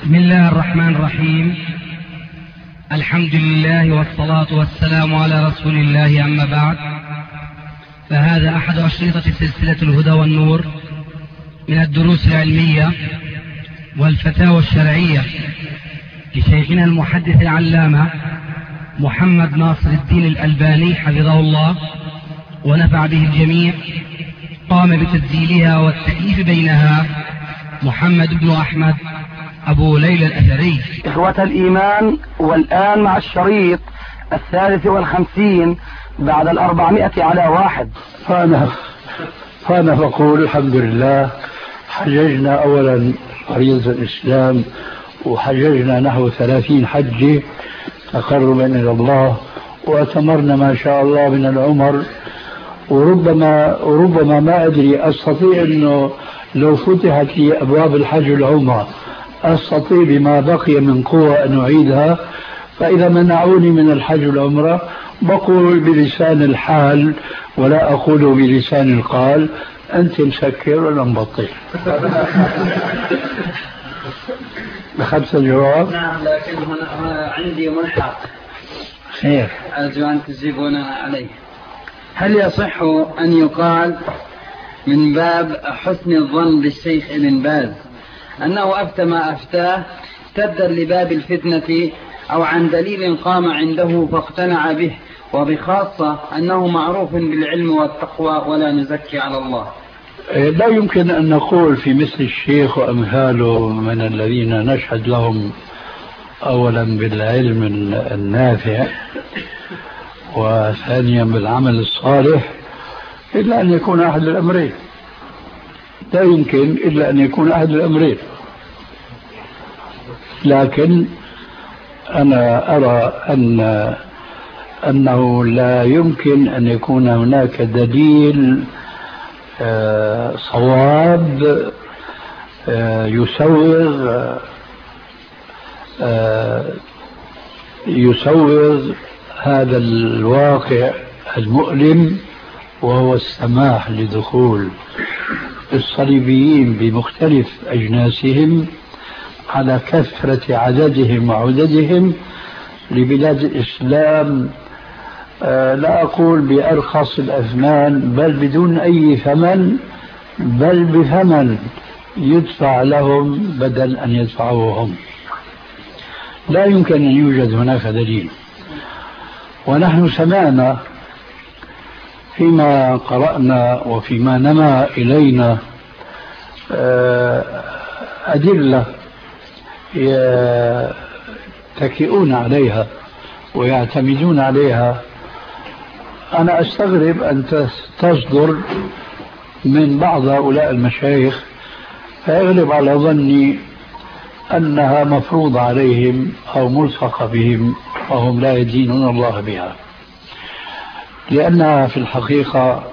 بسم الله الرحمن الرحيم. الحمد لله والصلاة والسلام على رسول الله، أما بعد، فهذا أحد أشرطة سلسلة الهدى والنور من الدروس العلمية والفتاوى الشرعية لشيخنا المحدث العلامة محمد ناصر الدين الألباني حفظه الله ونفع به الجميع. قام بتسجيلها والتأليف بينها محمد بن أحمد أبو ليلى الأثري. إخوة الإيمان، والآن مع الشريط 53 بعد 400 على 1. فأنا بقول الحمد لله، حججنا أولا فريضة الإسلام، وحججنا نحو 30 حجة تقربا إلى الله، وأتمرنا ما شاء الله من العمر. وربما ما أدري، أستطيع أنه لو فتحت لي أبواب الحج والعمرة أستطيع بما بقي من قوة أن أعيدها. فإذا منعوني من الحج والعمرة بقول بلسان الحال ولا أقول بلسان القال: أنت مسكر ولا مبطل. أخذت الجواب؟ نعم، لكن هنا عندي ملحق خير، أرجو أن تجيبونا عليه. هل يصح أن يقال من باب حسن الظن بالشيخ ابن باز أنه أفتى ما أفتاه سدا لباب الفتنة، أو عن دليل قام عنده فاقتنع به، وبخاصة أنه معروف بالعلم والتقوى ولا نزكي على الله؟ لا يمكن أن نقول في مثل الشيخ وأمثاله من الذين نشهد لهم أولا بالعلم النافع وثانيا بالعمل الصالح إلا أن يكون أحد الأمرين. لا يمكن إلا أن يكون أحد الأمرين. لكن أنا أرى أنه لا يمكن أن يكون هناك دليل صواب يسوغ هذا الواقع المؤلم، وهو السماح لدخول الصليبيين بمختلف أجناسهم على كثرة عددهم وعددهم لبلاد الإسلام، لا أقول بأرخص الأثمان بل بدون أي ثمن، بل بثمن يدفع لهم بدل أن يدفعوه هم. لا يمكن أن يوجد هناك دليل. ونحن سمعنا فيما قرأنا وفيما نما إلينا أدلة يتكئون عليها ويعتمدون عليها. أنا أستغرب أن تصدر من بعض هؤلاء المشايخ، فيغلب على ظني أنها مفروضة عليهم أو ملصقة بهم وهم لا يدينون الله بها، لأنها في الحقيقة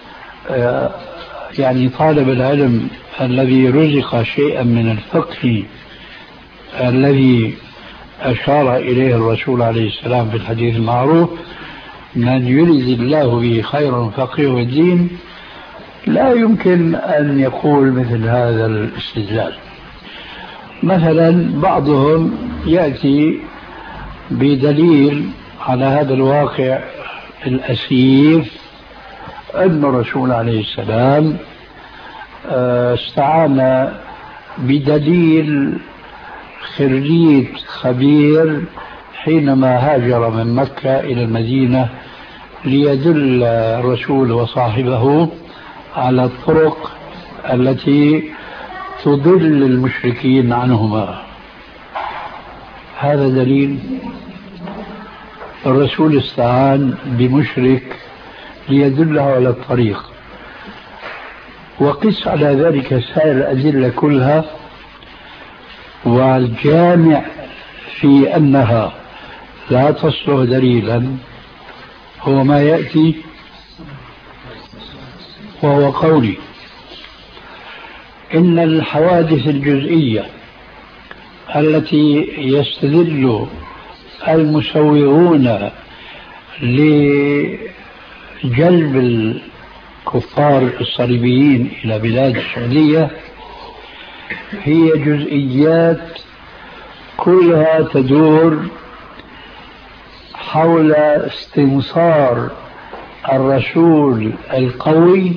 يعني طالب العلم الذي رزق شيئا من الفقه الذي أشار إليه الرسول عليه السلام في الحديث المعروف: من يريد الله به خيرا فقهه الدين، لا يمكن أن يقول مثل هذا الاستدلال. مثلا بعضهم يأتي بدليل على هذا الواقع الأسيف أن الرسول عليه السلام استعان بدليل خريج خبير حينما هاجر من مكة إلى المدينة ليدل الرسول وصاحبه على الطرق التي تضل المشركين عنهما. هذا دليل. الرسول استعان بمشرك ليدله على الطريق، وقس على ذلك سائر الأدلة كلها، والجامع في أنها لا تصلح دليلا هو ما يأتي، وهو قولي: إن الحوادث الجزئية التي يستدل المسوغون لجلب الكفار الصليبيين إلى بلاد السعودية هي جزئيات كلها تدور حول استنصار الرسول القوي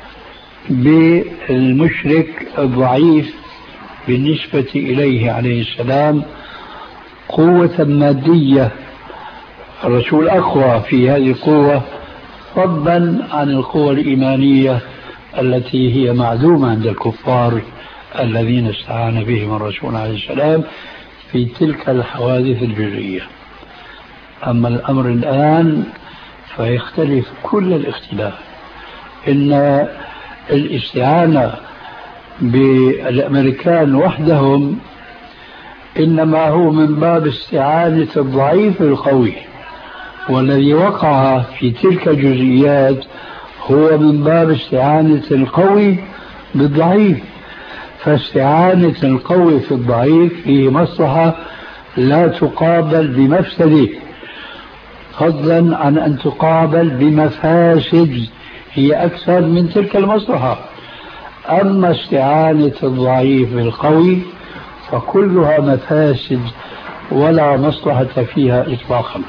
بالمشرك الضعيف بالنسبة إليه عليه السلام قوة مادية. الرسول أقوى في هذه القوة فضلا عن القوة الإيمانية التي هي معدومة عند الكفار الذين استعان بهم الرسول عليه السلام في تلك الحوادث الجزئية. أما الأمر الآن فيختلف كل الاختلاف. إن الاستعانة بالأمريكان وحدهم إنما هو من باب استعانة الضعيف القوي، والذي وقع في تلك الجزئيات هو من باب استعانة القوي بالضعيف. فاستعانة القوي في الضعيف فيه مصلحة لا تقابل بمفسده، فضلا عن أن تقابل بمفاسد هي أكثر من تلك المصلحة. أما استعانة الضعيف بالقوي فكلها مفاسد ولا مصلحة فيها إطلاقا.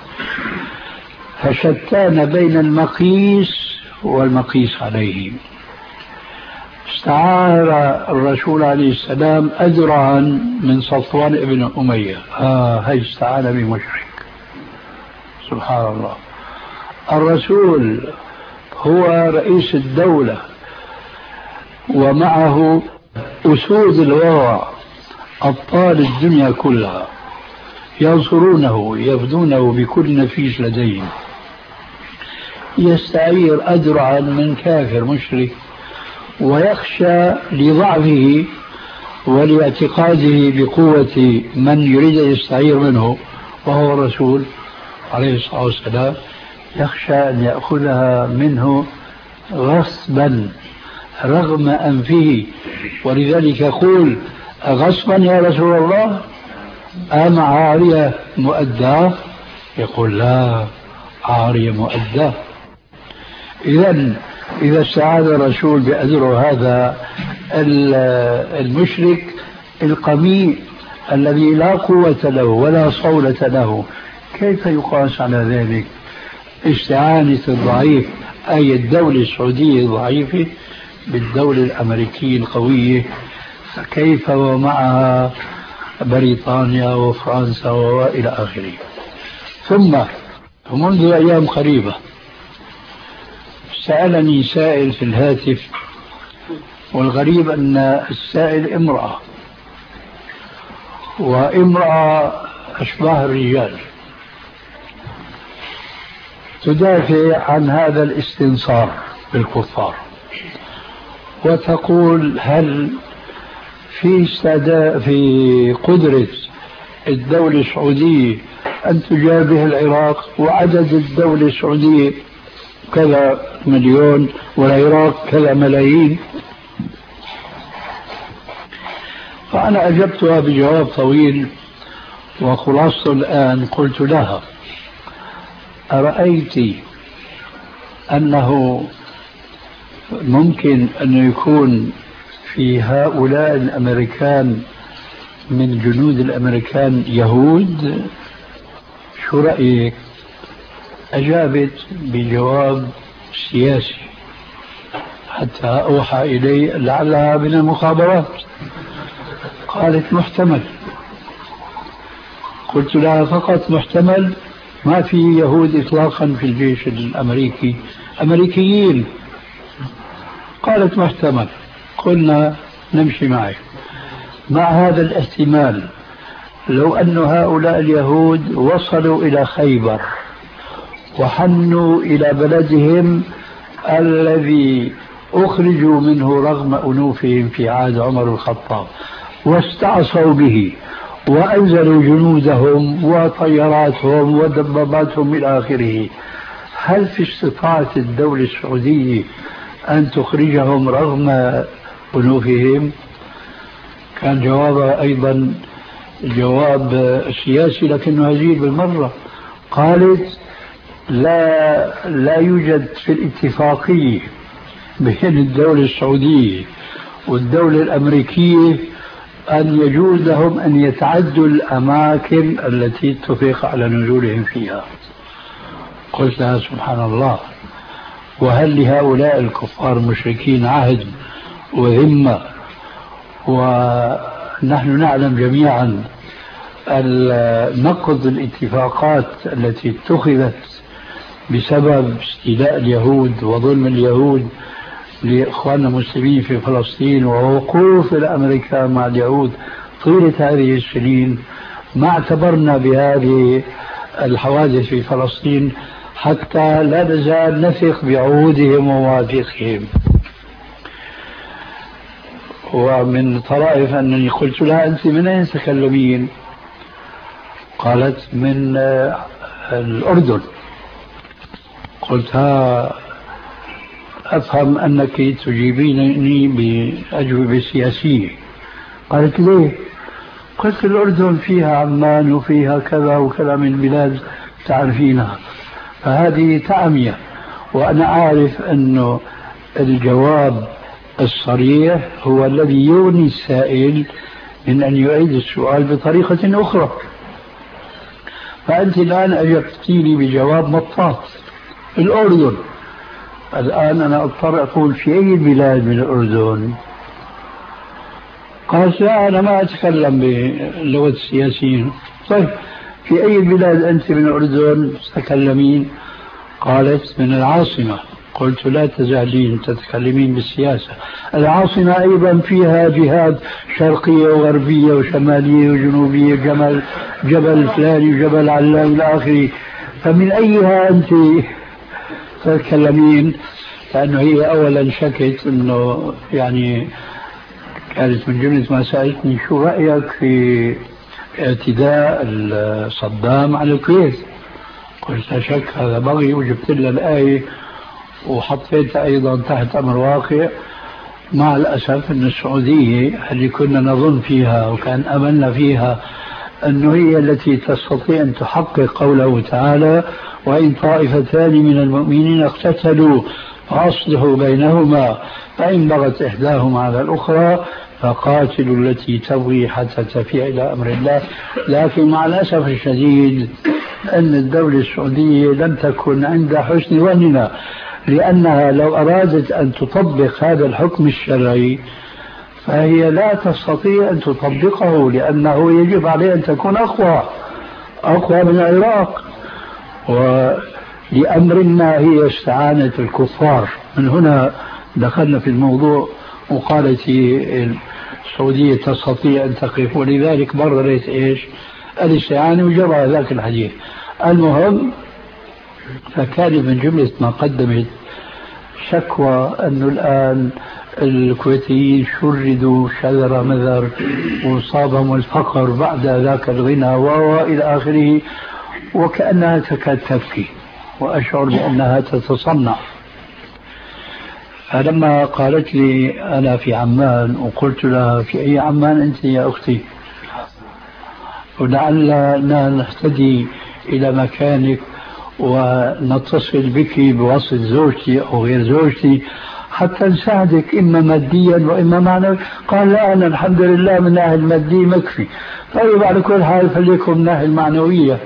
فشتان بين المقيس والمقيس عليه. استعار الرسول عليه السلام أذرعا من صفوان بن أمية، هي استعان بمشرك. سبحان الله. الرسول هو رئيس الدولة ومعه أسود الورع أبطال الدنيا كلها ينصرونه يفدونه بكل نفيس لديهم. يستعير أذرعا من كافر مشرك ويخشى لضعفه ولاعتقاده بقوة من يريد أن يستعير منه وهو الرسول عليه الصلاة والسلام، يخشى أن يأخذها منه غصبا رغم أنفه. ولذلك يقول: غصبا يا رسول الله أم عارية مؤداة؟ يقول: لا، عارية مؤداة. إذا استعاذ الرسول بأذره هذا المشرك القميء الذي لا قوة له ولا صولة له، كيف يقاس على ذلك استعانة الضعيف أي الدولة السعودية الضعيفة بالدولة الأمريكية القوية؟ فكيف ومعها بريطانيا وفرنسا وإلى آخره. ثم منذ أيام قريبة سألني سائل في الهاتف، والغريب أن السائل امرأة، وامرأة أشباه الرجال، تدافع عن هذا الاستنصار بالكفار وتقول: هل في قدرة الدولة السعودية أن تجابه العراق، وعدد الدولة السعودية كذا مليون والعراق كذا ملايين؟ فأنا أجبتها بجواب طويل، وخلاصة الآن قلت لها: أرأيت أنه ممكن أن يكون في هؤلاء الأمريكان من جنود الأمريكان يهود؟ شو رأيك؟ أجابت بجواب سياسي حتى أوحى إلي لعلها من المخابرات. قالت: محتمل. قلت لها: فقط محتمل؟ ما في يهود إطلاقا في الجيش الأمريكي أمريكيين؟ قالت: محتمل. قلنا: نمشي معك مع هذا الاحتمال. لو أن هؤلاء اليهود وصلوا إلى خيبر وحنوا إلى بلدهم الذي أخرجوا منه رغم أنوفهم في عهد عمر الخطاب واستعصوا به وأنزلوا جنودهم وطياراتهم ودباباتهم إلى آخره، هل في استطاعة الدولة السعودية أن تخرجهم رغم أنوفهم؟ كان جوابها أيضا جواب سياسي لكنه هزيل بالمرة. قالت: لا يوجد في الاتفاقية بين الدولة السعودية والدولة الأمريكية أن يجوز لهم أن يتعدوا الأماكن التي اتفق على نزولهم فيها. قلت لها سبحان الله، وهل لهؤلاء الكفار المشركين عهد وذمة؟ ونحن نعلم جميعا نقض الاتفاقات التي اتخذت بسبب استيلاء اليهود وظلم اليهود لإخواننا المسلمين في فلسطين ووقوف الأمريكان مع اليهود طيلة هذه السنين. ما اعتبرنا بهذه الحوادث في فلسطين حتى لا نزال نثق بعهودهم ومواثيقهم. ومن طرائف أنني قلت لها أنت من أين تتكلمين؟ قالت من الأردن. قلتها أفهم أنك تجيبينني بأجوبة سياسية. قالت ليه؟ قلت الأردن فيها عمان وفيها كذا وكذا من البلاد تعرفينها، فهذه تعمية، وأنا أعرف أنه الجواب الصريح هو الذي يغني السائل من أن يعيد السؤال بطريقة أخرى. فأنت الآن أجبتيني بجواب مطاط، الأردن. الآن أنا أضطر أقول في أي بلاد من الأردن؟ قالت لا أنا ما أتكلم بلغة السياسيين. طيب في أي بلاد أنت من الأردن تتكلمين؟ قالت من العاصمة. قلت لا تزالين تتكلمين بالسياسة، العاصمة أيضا فيها جهات شرقية وغربية وشمالية وجنوبية، جبل فلاني وجبل علان إلى آخره، فمن أيها أنت تتكلمين؟ لأنه هي أولا شكت أنه يعني كانت من جملة ما سألتني شو رأيك في اعتداء صدام على الكويت. قلت لا شك هذا بغي، وجبت لها الآية وحطيتها أيضا تحت أمر واقع. مع الأسف أن السعودية اللي كنا نظن فيها وكان أملنا فيها أنه هي التي تستطيع أن تحقق قوله تعالى وإن طائفتان من المؤمنين اقتتلوا فأصلحوا بينهما فإن بغت إحداهما على الأخرى فقاتلوا التي تبغي حتى تفيء إلى أمر الله. لكن مع الأسف الشديد أن الدولة السعودية لم تكن عند حسن ظننا، لأنها لو أرادت أن تطبق هذا الحكم الشرعي فهي لا تستطيع أن تطبقه، لأنه يجب عليه أن تكون أقوى من العراق. ولأمر ما هي استعانت الكفار. من هنا دخلنا في الموضوع وقالت السعودية تستطيع أن تقف، ولذلك بررت إيش الاستعانة وجرى ذاك الحديث. المهم فكان من جملة ما قدمت شكوى أنه الآن الكويتيين شردوا شذر مذر وصابهم الفقر بعد ذاك الغنى وإلى آخره، وكأنها تكاد تبكي وأشعر بأنها تتصنع. فلما قالت لي أنا في عمان وقلت لها في أي عمان أنت يا أختي، ولعلنا نهتدي إلى مكانك ونتصل بك بواسطة زوجتي أو غير زوجتي حتى نساعدك إما ماديا وإما معنويا. قال لا أنا الحمد لله من ناحية المادي مكفي. طيب على كل حال فليكن من ناحية المعنوية.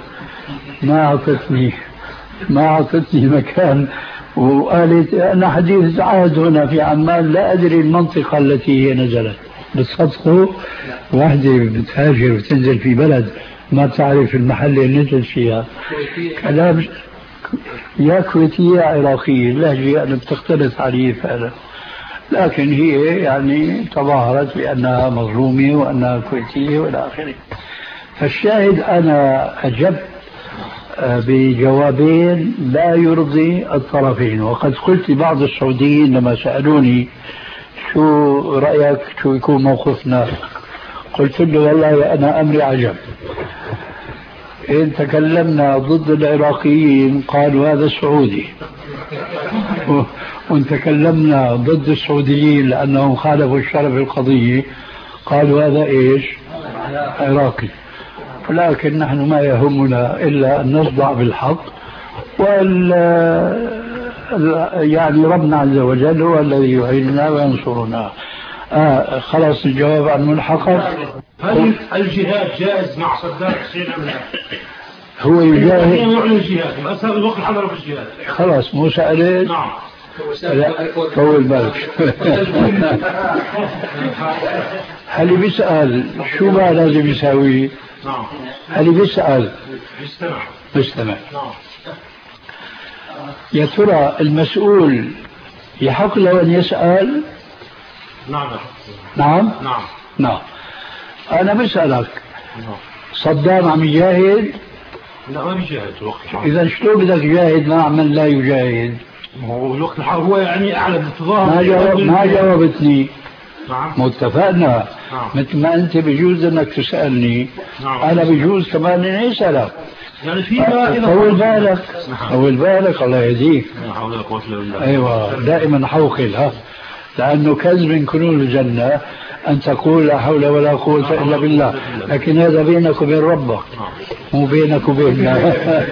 ما أعطتني مكان، وقالت أنا حديث عهد هنا في عمان لا أدري المنطقة التي هي نزلت. بتصدقوا واحدة بتهاجر وتنزل في بلد ما تعرف المحل اللي نزل فيها كلام يا كويتية يا عراقية، اللهجة أنا بتختلف عليه فعلا، لكن هي يعني تظاهرت بأنها مظلومة وأنها كويتية وإلى آخره. فالشاهد أنا أجبت بجوابين لا يرضي الطرفين. وقد قلت لبعض السعوديين لما سألوني شو رأيك شو يكون موقفنا، قلت له والله أنا أمري عجب. إن تكلمنا ضد العراقيين قالوا هذا سعودي، وإن تكلمنا ضد السعوديين لأنهم خالفوا الشرع في القضية قالوا هذا إيش عراقي. ولكن نحن ما يهمنا إلا أن نصدع بالحق، يعني ربنا عز وجل هو الذي يعيننا وينصرنا. خلاص الجواب عن ملحقة. هل الجهاد جائز مع صدام حسين أم لا؟ هو يجاهد يعلن الجهاد أسهل الوقت حضر في الجهاد. خلاص مو سألت. نعم. لا طول بالك. هل بيسأل شو ما لازم يساوي؟ نعم. هل بيسأل بيستمع. نعم. يا ترى المسؤول يحق له أن يسأل؟ نعم. نعم. نعم. نعم. أنا بسألك نعم. صدام عم يجاهد؟ لا ما بيجاهد وقت الحرب. إذا شلون بدك تجاهد مع من لا يجاهد؟ هو الوقت الحرب هو يعني أعلى بالتظاهر. ما جاوبتني. نعم. متفقنا. نعم. مثل ما أنت بيجوز أنك تسألني. نعم. أنا بيجوز كمان أني أسألك. يعني فيما إذا طول بالك. طول بالك الله يهديك. أيوة دائما حوقل ها، لأنه كنز من كنوز الجنة أن تقول لا حول ولا قوة إلا بالله، لكن هذا بينك وبين ربك مو بينك وبيننا.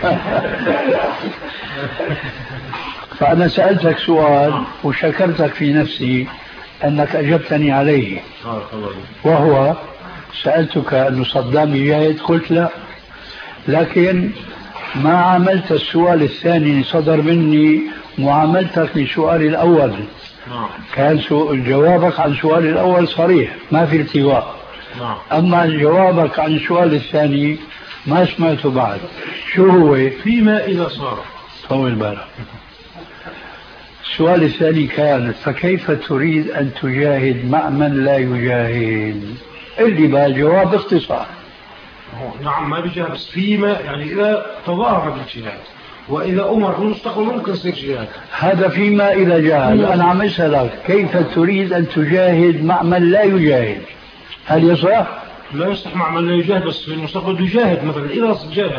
فأنا سألتك سؤال وشكرتك في نفسي أنك أجبتني عليه، وهو سألتك أن صدام يجاهد قلت لا، لكن ما عملت السؤال الثاني صدر مني معاملتك للسؤال الأول. كان جوابك عن السؤال الأول صريح ما في التواء. أما جوابك عن السؤال الثاني ما سمعته بعد. شو هو؟ فيما إذا صار. طول بالك. السؤال الثاني كان فكيف تريد أن تجاهد مع من لا يجاهد؟ اللي بقى جواب اختصار. نعم ما بيجاهد بس فيما يعني إذا تظاهر بالجهاد وإذا أمر في المستقبل ممكن يصير جهاد. هذا فيما إذا جاهد. أنا عم أسألك كيف تريد أن تجاهد مع من لا يجاهد؟ هل يصح؟ لا يصح مع من لا يجاهد بس في المستقبل يجاهد مثلا إذا جاهد.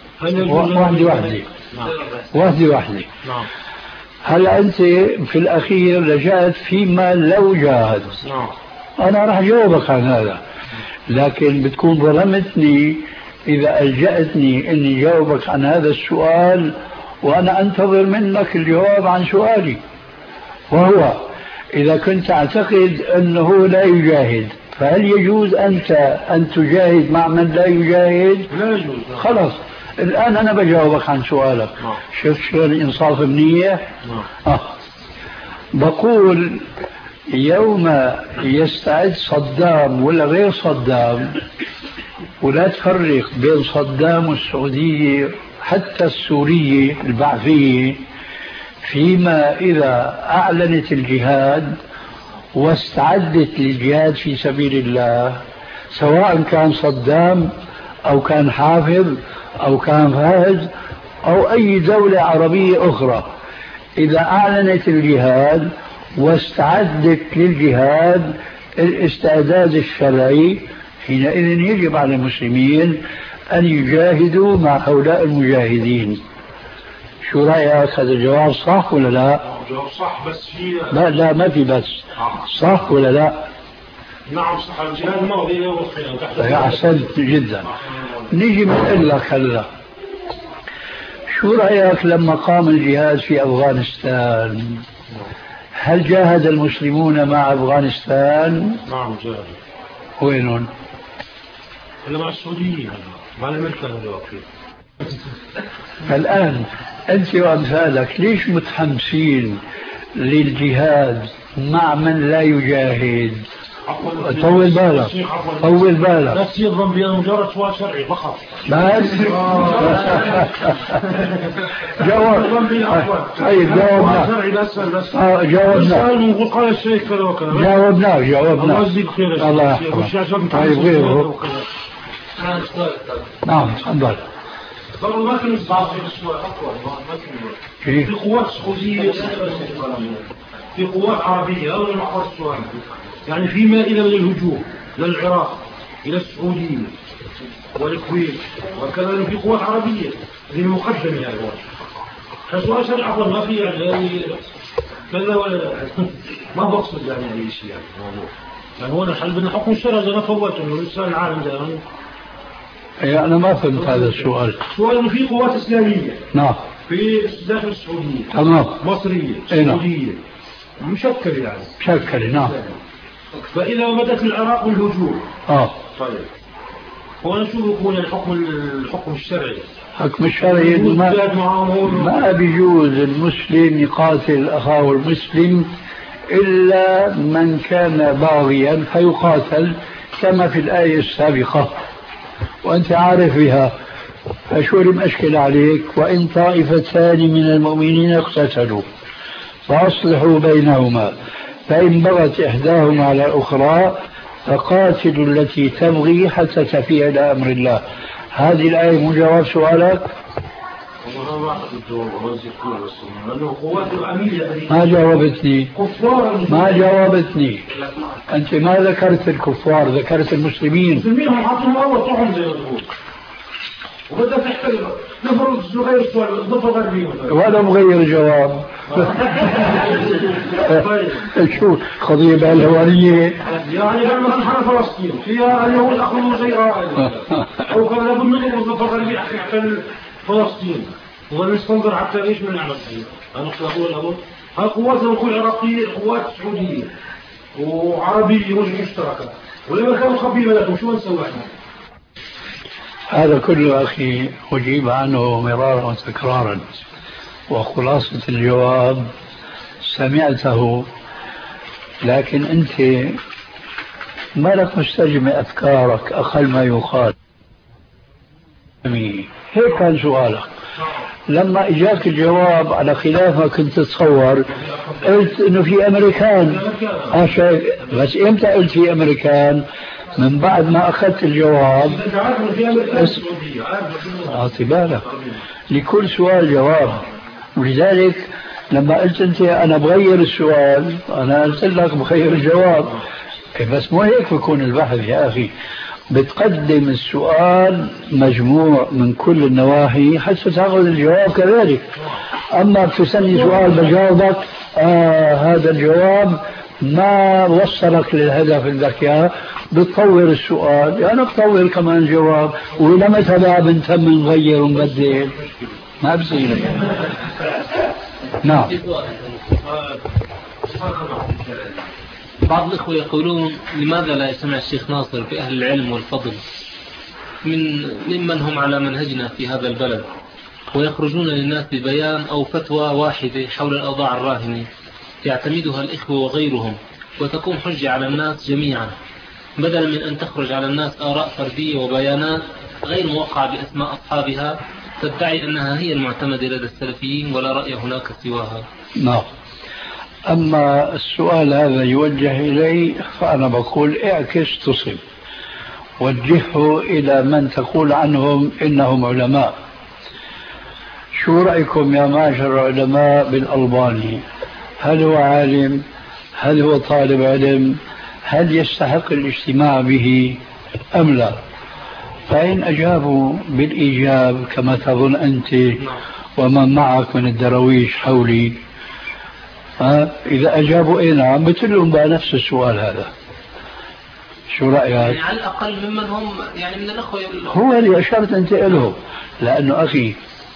واحدة. نعم. هلا أنت في الأخير لجأت فيما لو جاهد. نعم. أنا راح أجاوبك عن هذا، لكن بتكون ظلمتني إذا ألجأتني أني جاوبك عن هذا السؤال وأنا أنتظر منك الجواب عن سؤالي، وهو إذا كنت تعتقد أنه لا يجاهد فهل يجوز أنت أن تجاهد مع من لا يجاهد؟ لا يجوز. خلاص الآن أنا بجاوبك عن سؤالك. شفت شلون الإنصاف بنية؟ بقول يوم يستعد صدام ولا غير صدام، ولا تفرق بين صدام والسعودية حتى السورية البعثية، فيما إذا أعلنت الجهاد واستعدت للجهاد في سبيل الله، سواء كان صدام أو كان حافظ أو كان فاز أو أي دولة عربية أخرى، إذا أعلنت الجهاد واستعدت للجهاد الاستعداد الشرعي، حينئذ يجب على المسلمين أن يجاهدوا مع هؤلاء المجاهدين. شو رأيك؟ هذا الجواب صح ولا لا؟ جواب صح بس في لا ما في بس. صح ولا لا؟ نعم صح. الجهاد ماضي والخيانة. أحسنت جدا. نيجي بنقول لك هلا شو رأيك لما قام الجهاد في أفغانستان؟ هل جاهد المسلمون مع أفغانستان؟ نعم جاهدوا. وينهم؟ إلا مع السعوديين مع الأمريكان دلوقتي. الآن أنت وأمثالك ليش متحمسين للجهاد مع من لا يجاهد؟ طول بالك بس يظن بأنه مجرد سؤال شرعي فقط. بس جاوب. طيب جاوبنا. جاوبنا. قال الشيخ كذا وكذا. جاوبنا. الله يجزيك خير. الله يحفظك. طيب غيره. نعم تفضل. طبعا ما كان يصعب السؤال أطول. في قوات سعودية في قوات عربية هذا محور السؤال. يعني فيما إلى الهجوم للعراق إلى السعودية والكويت وكذا في قوات عربية للمقدمة يعني سؤال شرعي عفوا ما في يعني كذا ولا ما بقصد يعني أي شيء يعني موضوع يعني هو الحل بدنا حكم الشرع زي ما فوت إنه لسه العالم ده يعني أنا ما فهمت هذا السؤال. سؤال إنه في قوات إسلامية. نعم. في داخل السعودية. تمام. مصرية. سعودية. مشكلة يعني. مشكلة نعم. فإذا بدأت العراق بالهجوم طيب هو شو يكون الحكم الشرعي؟ الحكم الشرعي ما بيجوز المسلم يقاتل أخاه المسلم إلا من كان باغيا فيقاتل كما في الآية السابقة وأنت عارف بها. فشو المشكلة عليك؟ وإن طائفتان من المؤمنين اقتتلوا فأصلحوا بينهما فإن بغت إحداهما على الأخرى فقاتلوا التي تبغي حتى تفيء إلى أمر الله. هذه الآية مو جواب سؤالك؟ ما جاوبتني أنت ما ذكرت الكفار، ذكرت المسلمين. هم حطهم أول طعم زي ما تقول وبدأ تحترم نفرض غير السؤال ضفة غربية وأنا مغير جواب. شو قضية بالهوانية يعني لما نحن فلسطين فيها اليهود أخذوا زي أو كان لابد منهم الضفة الغربية يحتل فلسطين ونستنظر حتى إيش من نعمل فيه. أنا أقول ها قواتنا نقول عراقية قوات سعودية وعربية مشتركة ولما كانوا خبيبة لكم شو نسوي احنا؟ هذا كله أخي أجيب عنه مرارا وتكرارا وخلاصة الجواب سمعته، لكن أنت ما لك مستجمع أفكارك أقل ما يقال. هيك كان سؤالك. لما إجاك الجواب على خلاف ما كنت تتصور قلت إنه في أمريكان. بس إمتى قلت في أمريكان؟ من بعد ما أخذت الجواب. أعطي بالك لكل سؤال جواب، ولذلك لما قلت أنت أنا بغير السؤال أنا قلت لك بغير الجواب. بس مو هيك بيكون البحث يا أخي، بتقدم السؤال مجموع من كل النواحي حتى تأخذ الجواب كذلك. أما بتسألني سؤال بجاوبك هذا الجواب ما وصلك للهدف اللي بدك اياه، بتطور السؤال يعني بتطور كمان الجواب، ولما تبع بنتم نغير ونبدل ما بصير. نعم. بعض الإخوة يقولون لماذا لا يسمع الشيخ ناصر بأهل العلم والفضل ممن هم على منهجنا في هذا البلد ويخرجون للناس ببيان أو فتوى واحدة حول الأوضاع الراهنة يعتمدها الإخوة وغيرهم وتكون حجة على الناس جميعا، بدلا من أن تخرج على الناس آراء فردية وبيانات غير موقعة بأسماء أصحابها تدعي أنها هي المعتمدة لدى السلفيين ولا رأي هناك سواها. نعم. أما السؤال هذا يوجه إلي فأنا بقول اعكس تصب، وجهه إلى من تقول عنهم إنهم علماء. شو رأيكم يا معشر العلماء بالألباني؟ هل هو عالم؟ هل هو طالب علم؟ هل يستحق الاجتماع به أم لا؟ فإن أجابوا بالإيجاب كما تظن أنت ومن معك من الدرويش حولي، إذا أجابوا إيه نعم بتلهم بقى نفس السؤال هذا. شو رأيك؟ يعني على الأقل ممن هم يعني من الأخوة هو اللي أشرت أنت له، لأنه أخي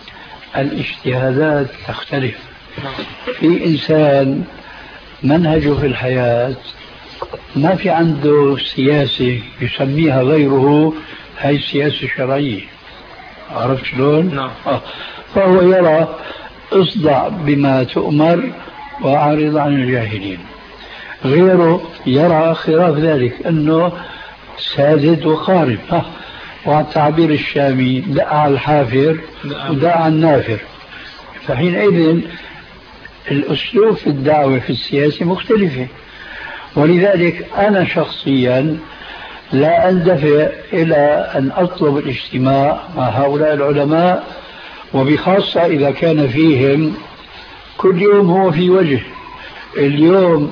الاجتهادات تختلف. في إنسان منهجه في الحياة ما في عنده سياسة يسميها غيره هاي السياسة الشرعية، عرفت شلون؟ نعم. فهو يرى اصدع بما تؤمر وأعرض عن الجاهلين. غيره يرى خلاف ذلك، أنه سادد وقارب، وعلى التعبير الشامي دع على الحافر ودع على النافر. فحينئذ الأسلوب في الدعوة في السياسة مختلفة، ولذلك أنا شخصيا لا أندفع إلى أن أطلب الاجتماع مع هؤلاء العلماء، وبخاصة إذا كان فيهم كل يوم هو في وجه. اليوم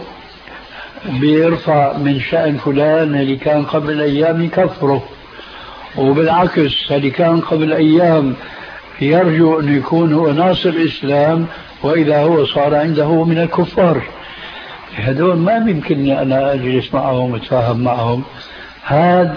بيرفع من شأن فلان اللي كان قبل أيام يكفره، وبالعكس اللي كان قبل أيام يرجو أن يكون هو ناصر الإسلام وإذا هو صار عنده من الكفار. هذول ما يمكنني أنا أجلس معهم وأتفاهم معهم. هذا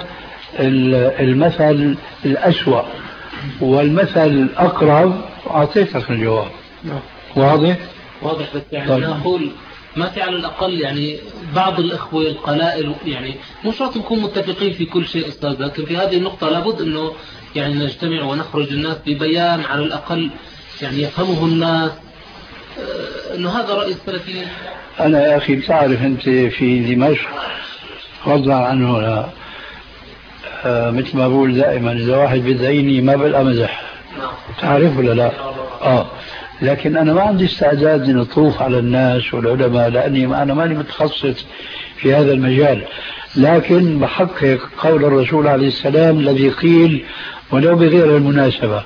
المثل الأسوأ، والمثل الأقرب أعطيتك الجواب. واضح؟ واضح. بس يعني أنا أقول ما في على الأقل يعني بعض الإخوة القلائل، يعني مو شرط نكون متفقين في كل شيء أستاذ، لكن في هذه النقطة لابد أنه يعني نجتمع ونخرج الناس ببيان على الأقل يعني يفهمه الناس أنه هذا رأي السلفيين. أنا يا أخي بتعرف أنت في دمشق فضلا عنه لا. مثل ما بقول دائما إذا واحد بدعيني ما بلقى مزح، تعرف ولا لا؟ لكن أنا ما عندي استعداد أن أطوف على الناس والعلماء، لأني أنا ماني متخصص في هذا المجال، لكن بحقق قول الرسول عليه السلام الذي قيل ولو بغير المناسبة: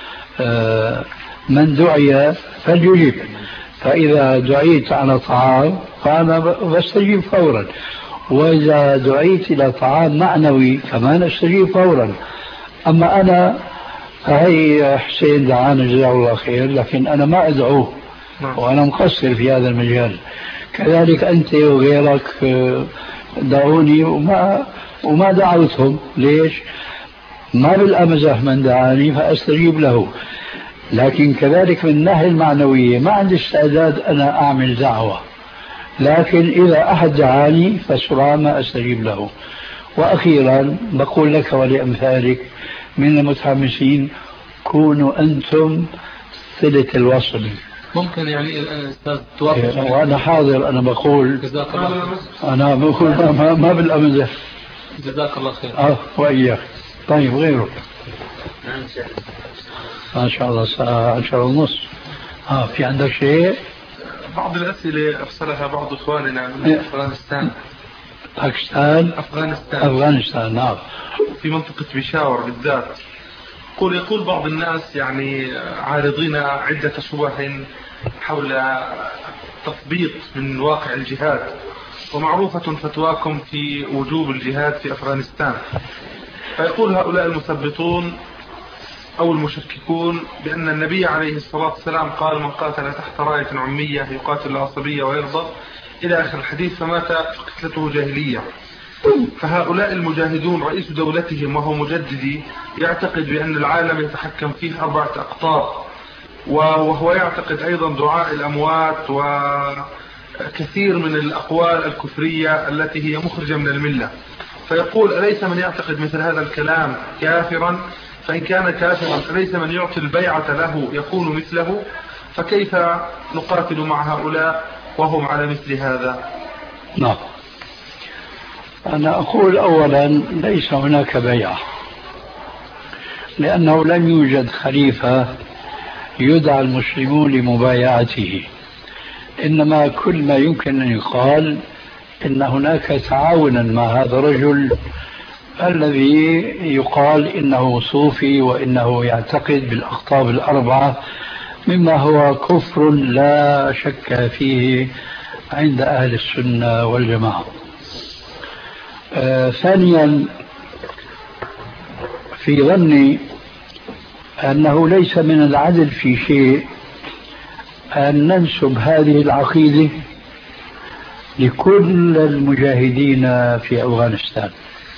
من دعي فليجب، فإذا دعيت على طعام فأنا بستجيب فورا، وإذا دعيت إلى طعام معنوي كمان استجيب فورا. أما أنا هي حسين دعانا جزاه الله خير، لكن أنا ما أدعوه وأنا مقصر في هذا المجال. كذلك أنت وغيرك دعوني وما دعوتهم. ليش؟ ما بالأمزح من دعاني فأستجيب له. لكن كذلك من الناحية المعنوية ما عندي استعداد أنا أعمل دعوة، لكن إذا أحد دعاني فسرعان ما أستجيب له. وأخيرا بقول لك ولأمثالك من المتحمسين: كونوا أنتم صلة الوصل. ممكن يعني أستاذ توافق؟ وأنا حاضر. أنا بقول جزاك الله خير. أنا بقول ما بالأمزح. جزاك الله خير. وإياك. طيب غيره. ما شاء الله الساعة 10:30. في عندك شيء؟ بعض الأسئلة أرسلها بعض إخواننا من أفغانستان. أفغانستان نعم، في منطقة بيشاور بالذات. يقول بعض الناس يعني عارضين عدة شبه حول تطبيق من واقع الجهاد، ومعروفة فتواكم في وجوب الجهاد في أفغانستان. فيقول هؤلاء المثبتون أو المشككون بأن النبي عليه الصلاة والسلام قال: من قاتل تحت راية عمية يقاتل العصبية ويرضى، إلى آخر الحديث، فمات فقتلته جاهلية. فهؤلاء المجاهدون رئيس دولتهم وهو مجددي يعتقد بأن العالم يتحكم فيه 4 أقطاب، وهو يعتقد أيضا دعاء الأموات وكثير من الأقوال الكفرية التي هي مخرجة من الملة. فيقول: أليس من يعتقد مثل هذا الكلام كافرا؟ فإن كان كافرا أليس من يعطي البيعة له يكون مثله؟ فكيف نقاتل مع هؤلاء وهم على مثل هذا؟ نعم، أنا أقول أولا ليس هناك بيعة، لأنه لم يوجد خليفة يدعى المسلمون لمبايعته، إنما كل ما يمكن أن يقال إن هناك تعاونا مع هذا الرجل الذي يقال إنه صوفي وإنه يعتقد بالأقطاب 4، مما هو كفر لا شك فيه عند أهل السنة والجماعة. ثانيا، في ظني أنه ليس من العدل في شيء أن ننسب هذه العقيدة لكل المجاهدين في أفغانستان،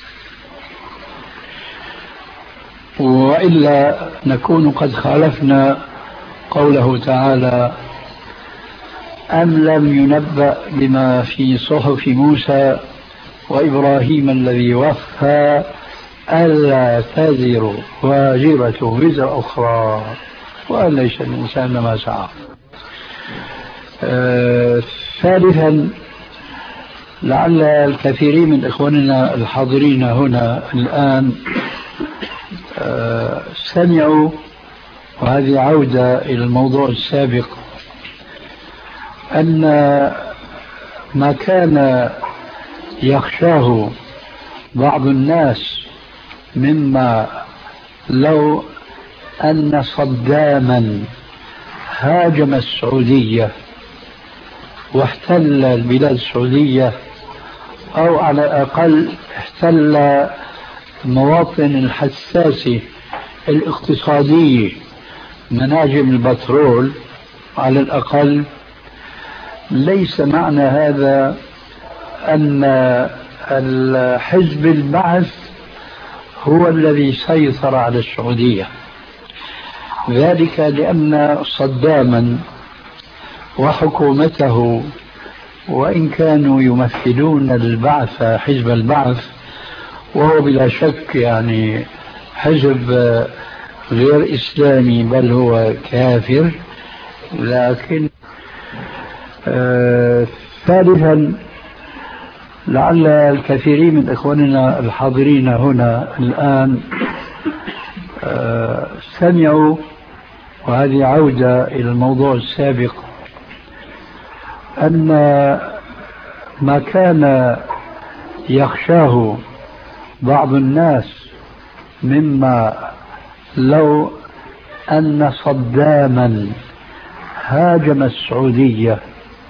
وإلا نكون قد خالفنا قوله تعالى: أم لم ينبأ بما في صحف موسى وإبراهيم الذي وفى ألا تزر وازرة وزر أخرى وأن ليس الإنسان ما سعى. ثالثا، لعل الكثيرين من إخواننا الحاضرين هنا الآن سمعوا، وهذه عودة إلى الموضوع السابق، أن ما كان يخشاه بعض الناس مما لو أن صداما هاجم السعودية واحتل البلاد السعودية، أو على الأقل احتل المواطن الحساسة الاقتصادية مناجم البترول على الأقل، ليس معنى هذا أن الحزب البعث هو الذي سيطر على السعودية. ذلك لأن صداما وحكومته وإن كانوا يمثلون البعث حزب البعث، وهو بلا شك يعني حزب غير إسلامي بل هو كافر، لكن ثالثا لعل الكثيرين من إخواننا الحاضرين هنا الآن سمعوا، وهذه عودة إلى الموضوع السابق، أن ما كان يخشاه بعض الناس مما لو أن صداما هاجم السعودية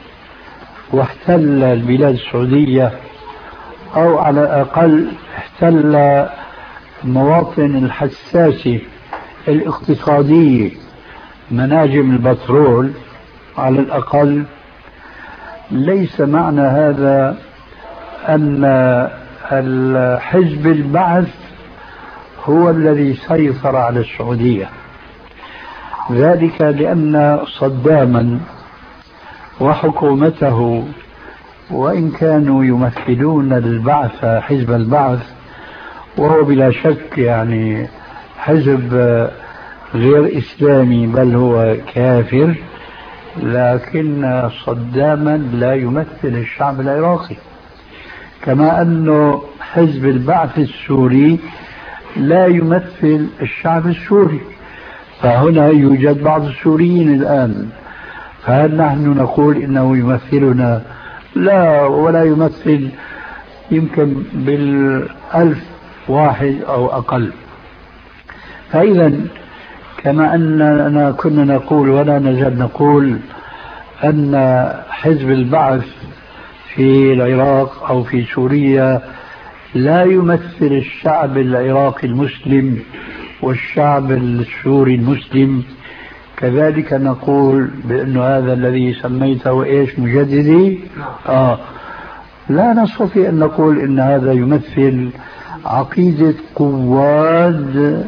واحتل البلاد السعودية، أو على الأقل احتل المواطن الحساسة الاقتصادية مناجم البترول على الأقل، ليس معنى هذا أن الحزب البعث هو الذي سيطر على السعودية. ذلك لأن صداما وحكومته وإن كانوا يمثلون البعث حزب البعث، وهو بلا شك يعني حزب غير إسلامي بل هو كافر، لكن صداما لا يمثل الشعب العراقي، كما أنه حزب البعث السوري لا يمثل الشعب السوري. فهنا يوجد بعض السوريين الآن، فهل نحن نقول إنه يمثلنا؟ لا، ولا يمثل يمكن بالألف واحد أو أقل. فإذا كما أننا كنا نقول ولا نزال نقول أن حزب البعث في العراق أو في سوريا لا يمثل الشعب العراقي المسلم والشعب السوري المسلم، كذلك نقول بأن هذا الذي سميته إيش مجددي لا نستطيع أن نقول إن هذا يمثل عقيدة قواد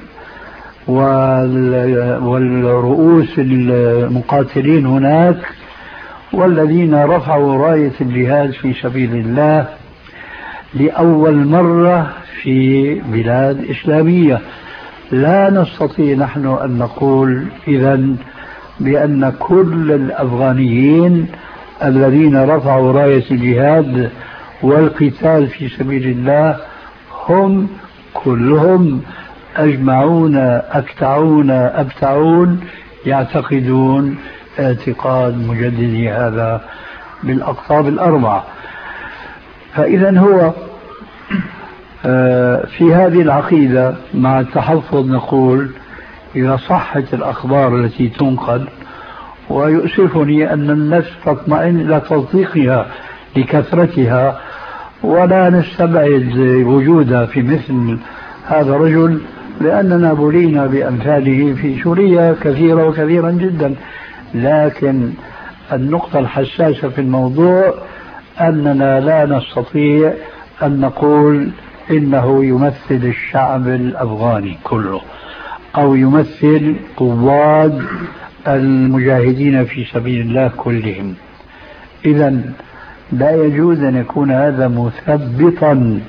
والرؤوس المقاتلين هناك والذين رفعوا راية الجهاد في سبيل الله لأول مرة في بلاد إسلامية. لا نستطيع نحن أن نقول إذن بأن كل الأفغانيين الذين رفعوا راية الجهاد والقتال في سبيل الله هم كلهم أجمعون أكتعون أبتعون يعتقدون اعتقاد مجددي هذا بالأقطاب الأربعة. فإذا هو في هذه العقيدة مع التحفظ نقول إذا صحت الأخبار التي تنقل، ويؤسفني أن النفس تطمئن إلى تصديقها لكثرتها ولا نستبعد وجودها في مثل هذا الرجل، لأننا بلينا بأمثاله في سوريا كثيرا وكثيرا جدا. لكن النقطة الحساسة في الموضوع أننا لا نستطيع أن نقول إنه يمثل الشعب الأفغاني كله أو يمثل قواد المجاهدين في سبيل الله كلهم. إذن لا يجوز أن يكون هذا مثبطا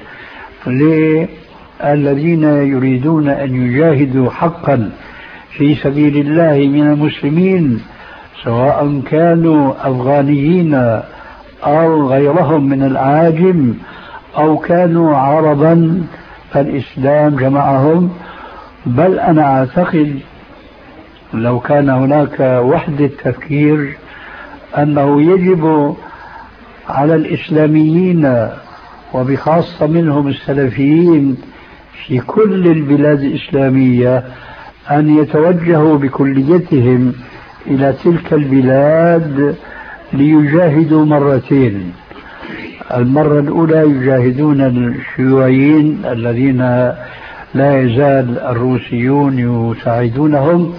للذين يريدون أن يجاهدوا حقا في سبيل الله من المسلمين، سواء كانوا أفغانيين أو غيرهم من العاجم أو كانوا عربا فالإسلام جمعهم. بل أنا أعتقد لو كان هناك وحدة تفكير أنه يجب على الإسلاميين وبخاصة منهم السلفيين في كل البلاد الإسلامية أن يتوجهوا بكليتهم إلى تلك البلاد ليجاهدوا مرتين. المرة الأولى يجاهدون الشيوعيين الذين لا يزال الروسيون يساعدونهم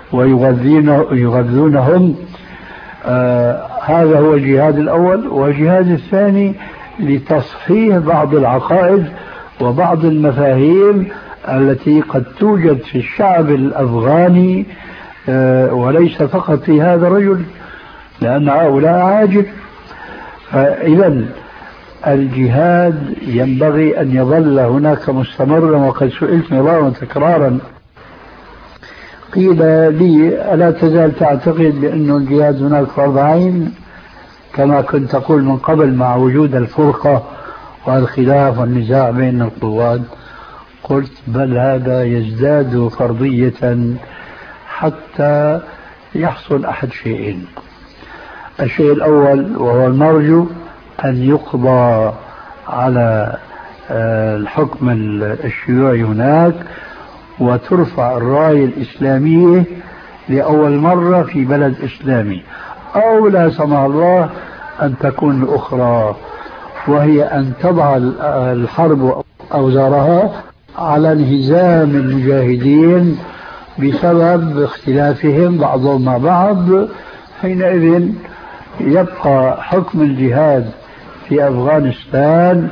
ويغذونهم، هذا هو الجهاد الأول. والجهاد الثاني لتصحيح بعض العقائد وبعض المفاهيم التي قد توجد في الشعب الأفغاني وليس فقط في هذا الرجل، لأن هؤلاء عاجب. فإذا الجهاد ينبغي أن يظل هناك مستمرا. وقد سئلت مرارا وتكرارا قيل لي ألا تزال تعتقد بأن الجهاد هناك فرض عين كما كنت تقول من قبل مع وجود الفرقة والخلاف والنزاع بين القوات؟ قلت بل هذا يزداد فرضية حتى يحصل أحد شيئين. الشيء الأول وهو المرجو أن يقضى على الحكم الشيوعي هناك وترفع الراية الإسلامية لأول مرة في بلد إسلامي، أو لا سمح الله أن تكون الأخرى وهي أن تضع الحرب أوزارها على انهزام المجاهدين بسبب اختلافهم بعضهم مع بعض. حينئذ يبقى حكم الجهاد في أفغانستان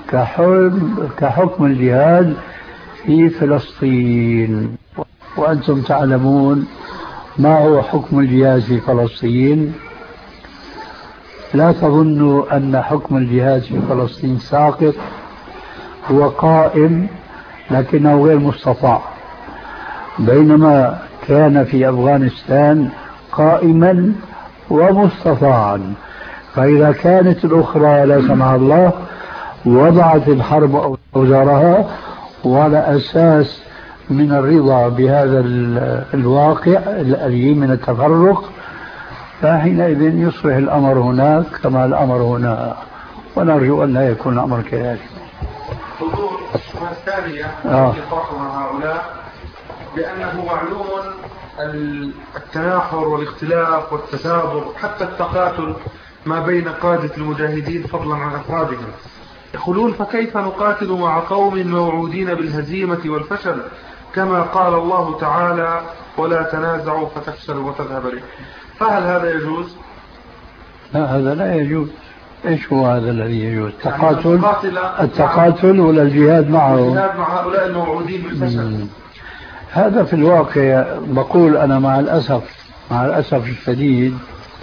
كحكم الجهاد في فلسطين. وأنتم تعلمون ما هو حكم الجهاد في فلسطين. لا تظنوا أن حكم الجهاد في فلسطين ساقط، هو قائم لكنه غير مستطاع، بينما كان في أفغانستان قائما ومستطاعا. فإذا كانت الأخرى لا سمح الله وضعت الحرب أوزارها وعلى أساس من الرضا بهذا الواقع الأليم من التفرق، فحينئذ يصبح الأمر هناك كما الأمر هنا، ونرجو أن لا يكون الأمر كذلك. حضور الشبهة الثانية التي طرحها هؤلاء بأنه معلوم التناحر والاختلاف والتسابق حتى التقاتل ما بين قادة المجاهدين فضلا عن أفرادهم. يقولون فكيف نقاتل مع قوم موعودين بالهزيمة والفشل كما قال الله تعالى ولا تنازعوا فتفشلوا وتذهب ريحكم؟ فهل هذا يجوز؟ لا، هذا لا يجوز. ايش هو هذا الذي يجوز؟ التقاتل ولا الجهاد معه؟ الجهاد مع هؤلاء الموعودين بالفشل. هذا في الواقع بقول أنا مع الأسف الشديد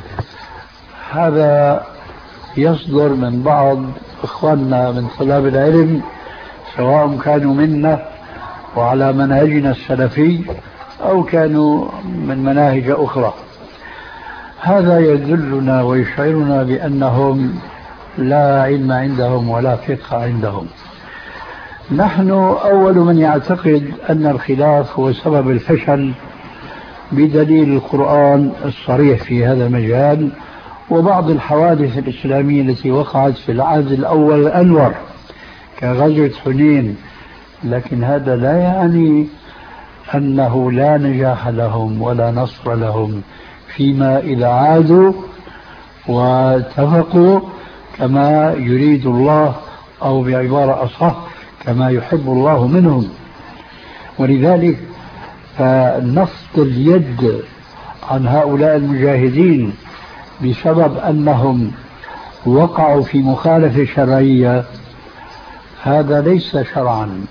هذا يصدر من بعض إخواننا من طلاب العلم، سواء كانوا منا وعلى منهجنا السلفي أو كانوا من مناهج أخرى. هذا يدلنا ويشعرنا بأنهم لا علم عندهم ولا فقه عندهم. نحن أول من يعتقد أن الخلاف هو سبب الفشل بدليل القرآن الصريح في هذا المجال وبعض الحوادث الإسلامية التي وقعت في العهد الأول الأنور كغزوة حنين. لكن هذا لا يعني أنه لا نجاح لهم ولا نصر لهم فيما إذا عادوا واتفقوا كما يريد الله، أو بعبارة أصح كما يحب الله منهم. ولذلك فنفض اليد عن هؤلاء المجاهدين بسبب أنهم وقعوا في مخالفة شرعية هذا ليس شرعا،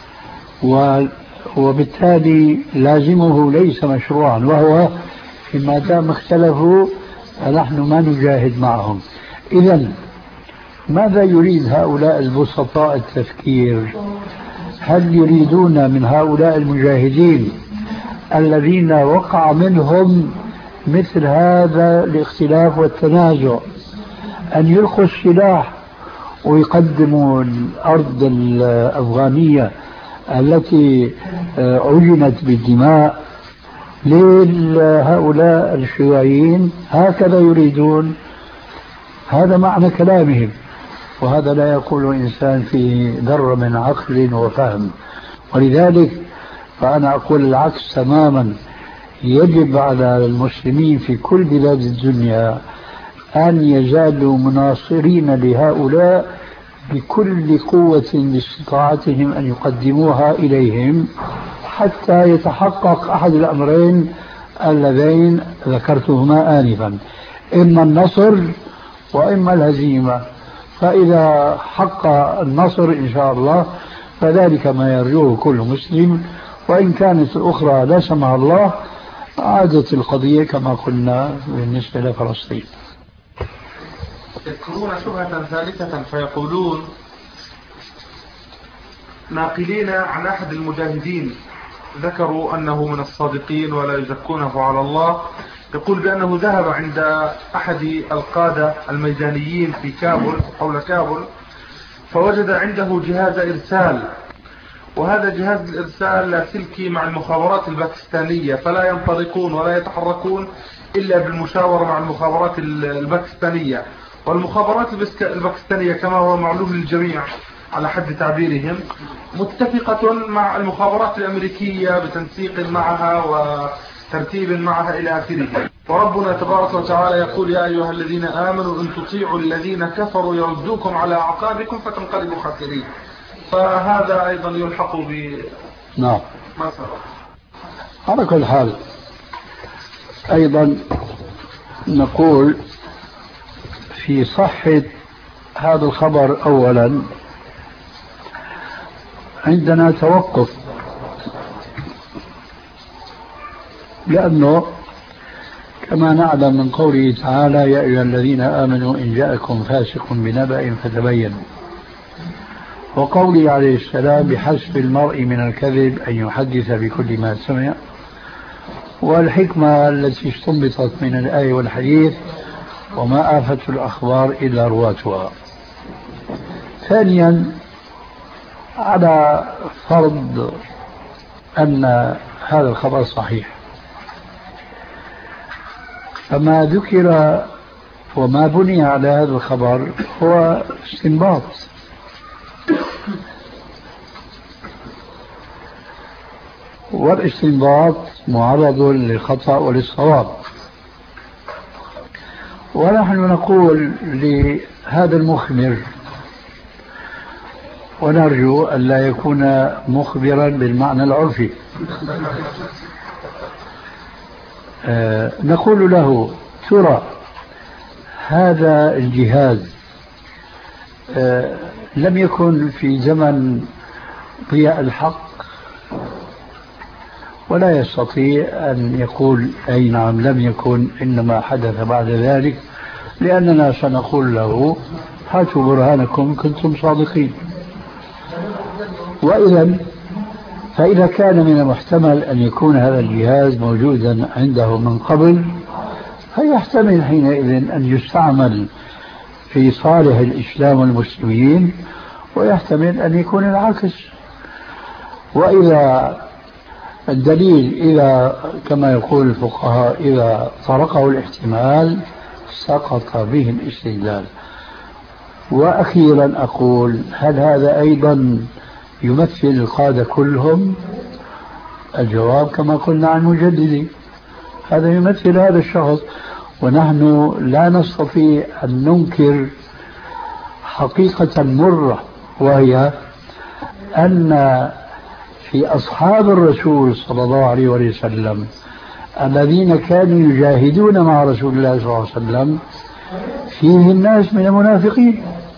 وبالتالي لازمه ليس مشروعا، وهو ما دام اختلفوا فنحن ما نجاهد معهم. إذن ماذا يريد هؤلاء البسطاء التفكير؟ هل يريدون من هؤلاء المجاهدين الذين وقع منهم مثل هذا الاختلاف والتنازع أن يلقوا السلاح ويقدموا الأرض الأفغانية التي عجنت بالدماء لهؤلاء الشيوعيين؟ هكذا يريدون، هذا معنى كلامهم، وهذا لا يقول إنسان فيه ذرة من عقل وفهم. ولذلك فأنا أقول العكس تماما. يجب على المسلمين في كل بلاد الدنيا أن يزالوا مناصرين لهؤلاء بكل قوة باستطاعتهم أن يقدموها إليهم حتى يتحقق أحد الأمرين اللذين ذكرتهما آنفا، إما النصر وإما الهزيمة. فإذا حق النصر إن شاء الله فذلك ما يرجوه كل مسلم، وإن كانت الأخرى لا سمح الله عادت القضية كما قلنا بالنسبة لفلسطين. يذكرون شبهة ثالثة فيقولون ناقلين عن أحد المجاهدين ذكروا أنه من الصادقين ولا يزكونه على الله، يقول بأنه ذهب عند أحد القادة الميدانيين في كابول حول كابول فوجد عنده جهاز إرسال، وهذا جهاز الإرسال لاسلكي مع المخابرات الباكستانية، فلا ينطلقون ولا يتحركون إلا بالمشاورة مع المخابرات الباكستانية. والمخابرات الباكستانية كما هو معلوم للجميع على حد تعبيرهم متفقة مع المخابرات الأمريكية بتنسيق معها وترتيب معها إلى آخره. وربنا تبارك وتعالى يقول يا أيها الذين آمنوا إن تطيعوا الذين كفروا يردوكم على أعقابكم فتنقلبوا خاسرين. فهذا أيضا يلحق ب نعم ما سبق. على كل حال أيضا نقول في صحة هذا الخبر أولا عندنا توقف، لأنه كما نعلم من قوله تعالى يا أيها الذين آمنوا إن جاءكم فاسق بنبأ فتبينوا، وقوله عليه السلام بحسب المرء من الكذب أن يحدث بكل ما سمع، والحكمة التي استنبطت من الآية والحديث وما آفة الأخبار إلا رواتها. ثانيا على فرض أن هذا الخبر صحيح، فما ذكر وما بني على هذا الخبر هو استنباط، والاستنباط معرض للخطأ وللصواب. ونحن نقول لهذا المخبر ونرجو أن لا يكون مخبرا بالمعنى العرفي، نقول له ترى هذا الجهاز لم يكن في زمن ضياء الحق، ولا يستطيع أن يقول أي نعم لم يكن إنما حدث بعد ذلك، لأننا سنقول له هاتوا برهانكم كنتم صادقين. فإذا كان من المحتمل أن يكون هذا الجهاز موجودا عنده من قبل، فيحتمل حينئذ أن يستعمل في صالح الإسلام والمسلمين، ويحتمل أن يكون العكس. وإذا الدليل إذا كما يقول الفقهاء إذا طرقه الاحتمال سقط به الاستدلال. وأخيرا أقول هل هذا أيضا يمثل القادة كلهم؟ الجواب كما قلنا عن مجددي هذا يمثل هذا الشخص، ونحن لا نستطيع أن ننكر حقيقة مرة، وهي أن في أصحاب الرسول صلى الله عليه وسلم الذين كانوا يجاهدون مع رسول الله صلى الله عليه وسلم فيه الناس من المنافقين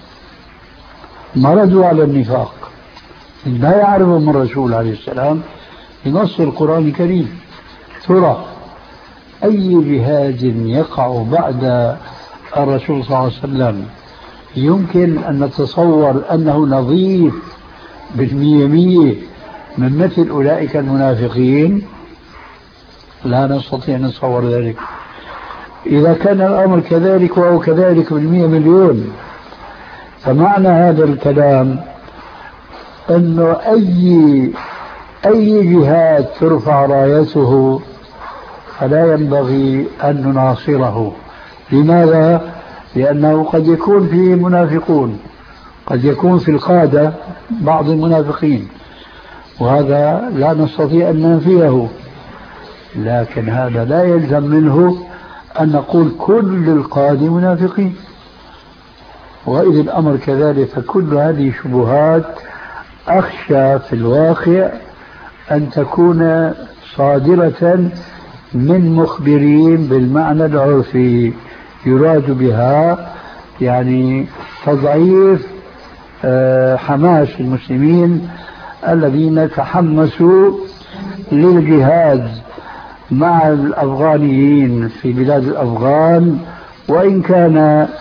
مردوا على النفاق لا يعرفهم الرسول عليه السلام بنص القرآن الكريم. ترى أي جهاد يقع بعد الرسول صلى الله عليه وسلم يمكن أن نتصور أنه نظيف بالمية من مثل أولئك المنافقين؟ لا نستطيع أن نتصور ذلك. إذا كان الأمر كذلك وهو كذلك بالمية مليون، فمعنى هذا الكلام أنه أي جهاد ترفع رايته فلا ينبغي أن نناصره. لماذا؟ لأنه قد يكون فيه منافقون، قد يكون في القادة بعض المنافقين، وهذا لا نستطيع أن ننفيه، لكن هذا لا يلزم منه أن نقول كل القادة منافقين. وإذا الأمر كذلك فكل هذه شبهات أخشى في الواقع أن تكون صادرة من مخبرين بالمعنى العرفي، يراد بها يعني تضعيف حماس المسلمين الذين تحمسوا للجهاد مع الأفغانيين في بلاد الأفغان، وإن كان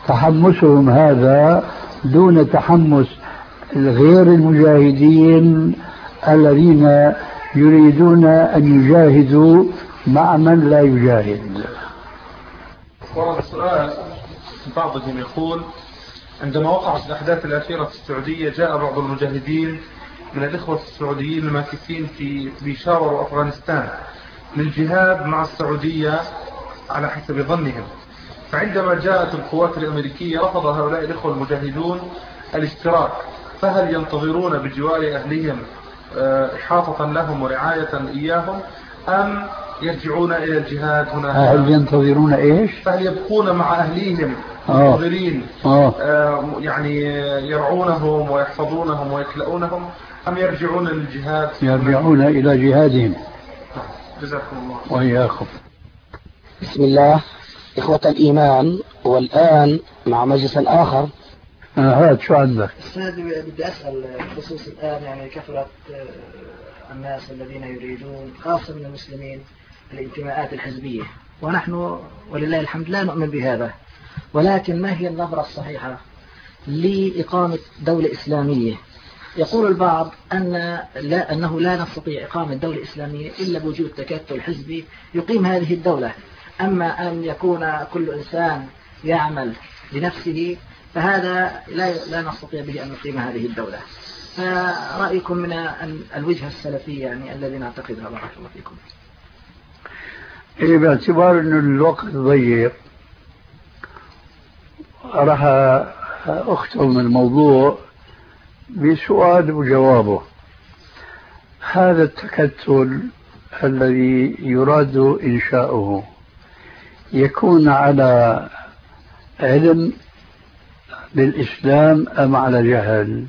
تحمسهم هذا دون تحمس غير المجاهدين الذين يريدون أن يجاهدوا مع من لا يجاهد. ورد السؤال بعضهم يقول: عندما وقعت الأحداث الأخيرة في السعودية جاء بعض المجاهدين من الإخوة السعوديين الماكثين في بيشاور وأفغانستان للجهاد مع السعودية على حسب ظنهم، فعندما جاءت القوات الأمريكية رفض هؤلاء الإخوة المجاهدون الاشتراك، فهل ينتظرون بجوار أهلهم إحاطة لهم ورعاية إياهم أم يرجعون إلى الجهاد هنا؟ هل ينتظرون إيش؟ فهل يبقون مع أهليهم منتظرين يعني يرعونهم ويحفظونهم ويكلؤونهم أم يرجعون للجهاد؟ يرجعون إلى جهادهم. جزاكم الله وإياكم. بسم الله، إخوة الإيمان، والآن مع مجلس آخر. هات شو عندك؟ أستاذ بدي أسأل بخصوص الآن يعني كثرة الناس الذين يريدون خاصة من المسلمين الانتماءات الحزبية، ونحن ولله الحمد لا نؤمن بهذا، ولكن ما هي النظرة الصحيحة لإقامة دولة إسلامية؟ يقول البعض أنه لا نستطيع إقامة دولة إسلامية إلا بوجود تكتل حزبي يقيم هذه الدولة، أما أن يكون كل إنسان يعمل لنفسه فهذا لا نستطيع به أن نقيم هذه الدولة. فرأيكم من الوجهة السلفية يعني الذي نعتقدها؟ بارك الله فيكم. باعتبار أن الوقت ضيق راح أختم الموضوع بسؤال وجوابه. هذا التكتل الذي يراد إنشاؤه يكون على علم بالإسلام أم على جهل؟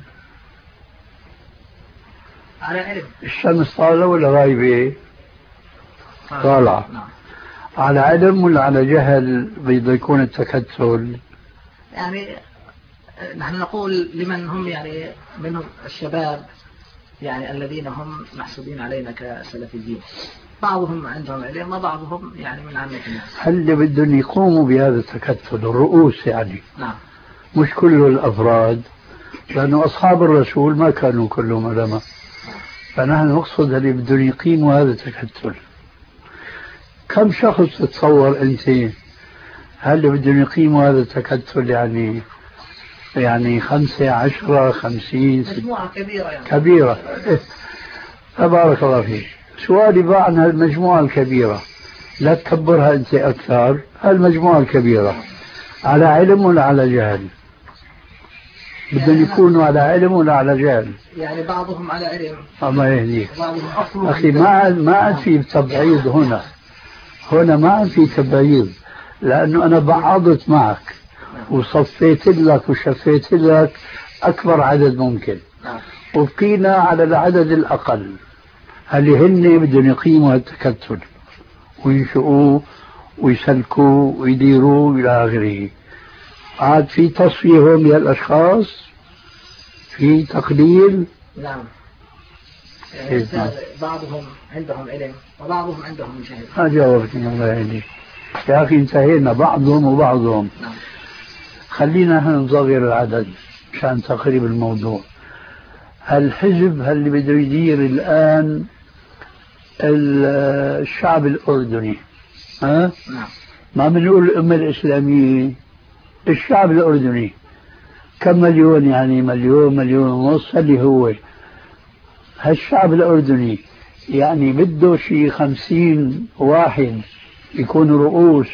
على علم. الشمس طالعة ولا غايبة؟ طالعة. على علم ولا على جهل بده يكون التكتل؟ يعني نحن نقول لمن هم يعني منهم الشباب يعني الذين هم محسوبين علينا كسلفيين، بعضهم عندهم علم وبعضهم يعني من عامة الناس. هل بدهم يقوموا بهذا التكتل الرؤوس يعني؟ نعم. مش كل الأفراد، لأنه أصحاب الرسول ما كانوا كلهم علماء، فنحن نقصد اللي بدهم يقيموا هذا التكتل. كم شخص تتصور أنت هل بدهم يقيموا هذا التكتل؟ يعني 5 10 50 مجموعة كبيرة يعني. كبيرة. تبارك الله فيك. سؤالي بقى عن هالمجموعة الكبيرة، لا تكبرها أنت أكثر. هالمجموعة الكبيرة على علم ولا على جهل؟ بدهم يكونوا على علم ولا على جهل؟ يعني بعضهم على علم. الله يهديك أخي. ما عاد في تبعيض هنا ما عاد في تبعيض، لأنه أنا بعضت معك وصفيت لك وشفيت لك أكبر عدد ممكن، وبقينا على العدد الأقل. هل هن بدهم يقيموا التكتل وينشئوه ويسلكوا ويديروا إلى آخره؟ عاد في تصفية هون للأشخاص، في تقليل. نعم. يعني بعضهم عندهم علم وبعضهم عندهم جهل. ما جاوبتني الله يهديك يا أخي. انتهينا بعضهم وبعضهم. نعم. خلينا نصغر العدد عشان تقريب الموضوع. الحزب اللي بده يدير الآن الشعب الأردني، نعم. ما بنقول الأمة الإسلامية، الشعب الأردني كم مليون؟ يعني مليون ونص. اللي هو هالشعب الأردني يعني بده شي 50 واحد يكونوا رؤوس،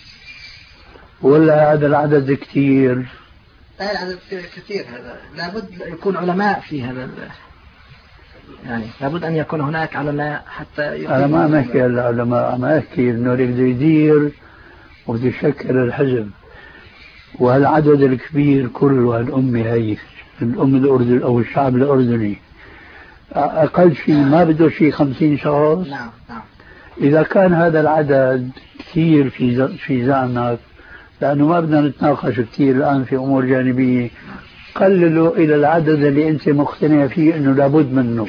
ولا هذا العدد كثير؟ لا، العدد كثير. هذا لابد يكون علماء في هذا، يعني لابد أن يكون هناك علماء حتى أنا ما أحكي العلماء، أنا أحكي إنه اللي بده يدير وبده يشكل الحزب، وهالعدد الكبير كله هالأمة هي الأمة الأردن أو الشعب الأردني أقل شيء ما بده شيء 50 شخص. نعم. إذا كان هذا العدد كثير في زعمك، لأنه ما بدنا نتناقش كثير الآن في أمور جانبية، قللوا إلى العدد اللي أنت مقتنع فيه أنه لابد منه.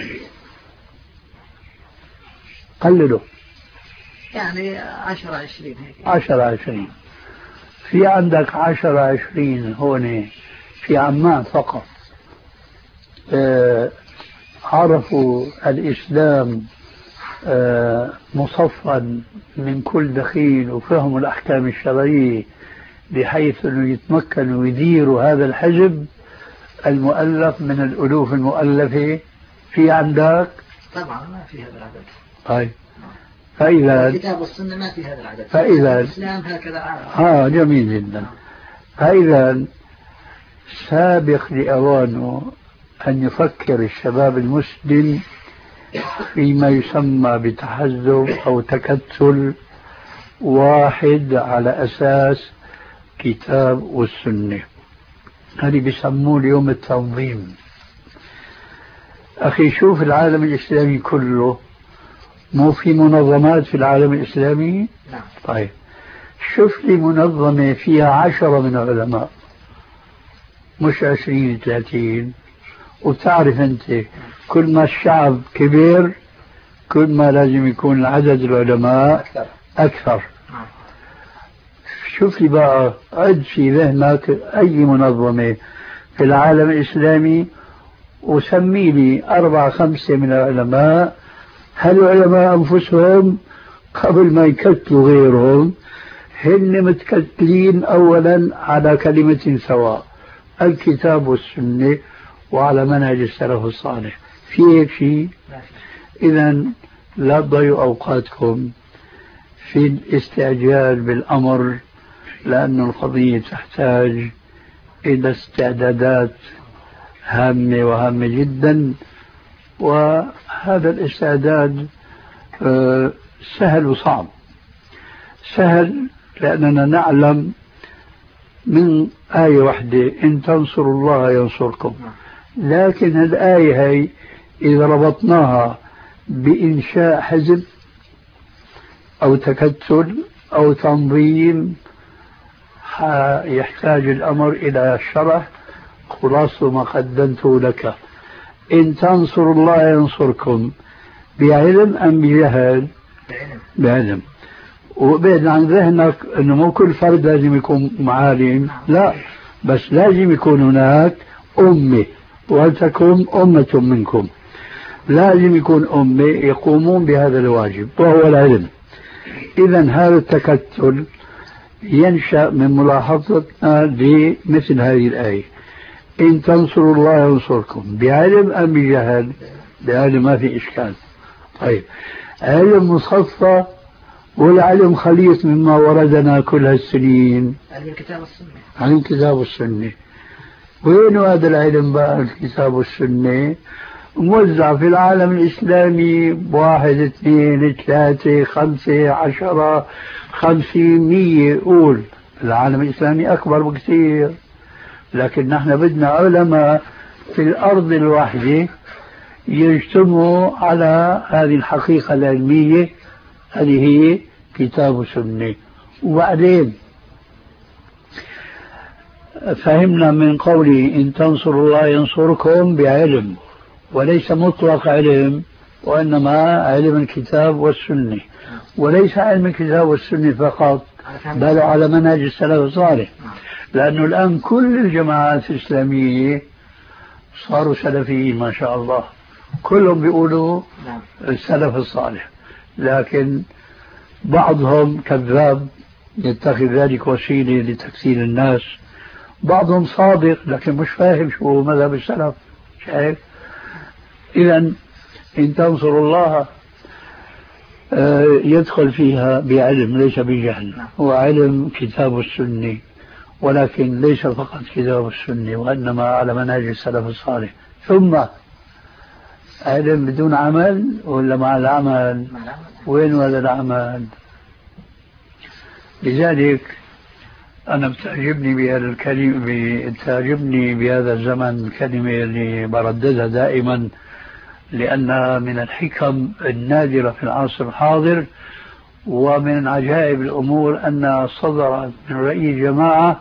قللوا يعني 10 20 هيك. 10 20. في عندك 10-20 هون في عمان فقط عرفوا الإسلام مصفا من كل دخيل وفهموا الأحكام الشرعية بحيث أنه يتمكنوا ويديروا هذا الحزب المؤلف من الألوف المؤلفة. في عندك طبعا ما في هذا العدد. طيب فإذا الكتاب والسنة ما في هذا العدد. فإذا الإسلام هكذا جميل جدا. فإذا سابق لأوانه أن يفكر الشباب المسلم فيما يسمى بتحزب أو تكتل واحد على أساس كتاب والسنة. هذه بيسموه اليوم التنظيم. أخي شوف العالم الإسلامي كله، مو في منظمات في العالم الإسلامي؟ نعم. طيب شوف لي منظمة فيها 10 من العلماء، مش 20-30. وتعرف أنت كل ما الشعب كبير كل ما لازم يكون عدد العلماء أكثر. شوف لي بقى، عد في ذهنك أي منظمة في العالم الإسلامي وسمي لي 4-5 من العلماء. هالعلماء أنفسهم قبل ما يكتلوا غيرهم هن متكتلين أولا على كلمة سواء، الكتاب والسنة، وعلى منهج السلف الصالح. في هيك شيء؟ إذن لا تضيعوا أوقاتكم في الاستعجال بالأمر، لأن القضية تحتاج إلى استعدادات هامة وهامة جدا. وهذا الاستعداد سهل وصعب. سهل لأننا نعلم من آية واحدة إن تنصروا الله ينصركم، لكن الآية هي إذا ربطناها بإنشاء حزب أو تكتل أو تنظيم يحتاج الأمر إلى شرح. خلاصة ما قدمته لك، إن تنصروا الله ينصركم بعلم أم بجهل؟ بعلم. وبعد عن ذهنك أنه مو كل فرد لازم يكون معالم، لا، بس لازم يكون هناك أمة، ولتكن أمة منكم. لازم يكون أمة يقومون بهذا الواجب وهو العلم. إذن هذا التكتل ينشأ من ملاحظتنا لمثل هذه الآية، إن تنصروا الله ينصركم بعلم أم بجهل؟ بعلم، ما في إشكال. طيب علم مصفى والعلم خليط مما وردنا كل هالسنين؟ علم الكتاب والسنة. علم الكتاب والسنة. وين هذا العلم بقى الكتاب والسنة؟ موزع في العالم الإسلامي 1 2 3 5 10 50 100. قول العالم الإسلامي أكبر بكثير، لكن نحن بدنا علماء في الأرض الواحدة يجتمعوا على هذه الحقيقة العلمية. هذه هي كتاب وسنة. وبعدين فهمنا من قولي إن تنصروا الله ينصركم بعلم، وليس مطلق علم، وإنما علم الكتاب والسنة، وليس علم الكتاب والسنة فقط بل على منهج السلف الصالح. لأنه الآن كل الجماعات الإسلامية صاروا سلفيين ما شاء الله، كلهم بيقولوا السلف الصالح، لكن بعضهم كذاب يتخذ ذلك وسيلة لتكسير الناس، بعضهم صادق لكن مش فاهم شو مذهب السلف. شايف؟ إذن إن تنصروا الله يدخل فيها بعلم ليس بجهل، هو علم كتاب السنة، ولكن ليس فقط كتاب السنة وإنما على منهج السلف الصالح. ثم علم بدون عمل ولا مع العمل؟ وين هذا العمل؟ لذلك أنا بتعجبني بهذا الكلمة، بتعجبني بهذا الزمن الكلمة اللي برددها دائما، لأنها من الحكم النادرة في العصر الحاضر، ومن عجائب الأمور أنها صدرت من رئيس جماعة